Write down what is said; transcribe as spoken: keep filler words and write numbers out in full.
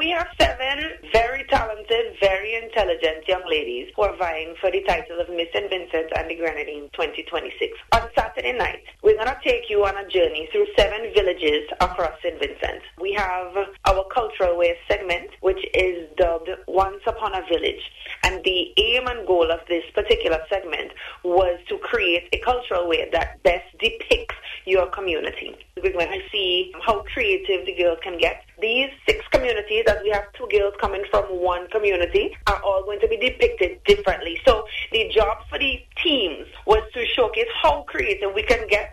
we have seven very talented, very intelligent young ladies who are vying for the title of Miss Saint Vincent and the Grenadines twenty twenty-six. On Saturday night, we're going to take you on a journey through seven villages across Saint Vincent. We have our Cultural Way segment, which is dubbed Once Upon a Village. And the aim and goal of this particular segment was to create a cultural way that best depicts your community. We're going to see how creative the girls can get. These six communities, as we have two girls coming from one community, are all going to be depicted differently. So the job for the teams was to showcase how creative we can get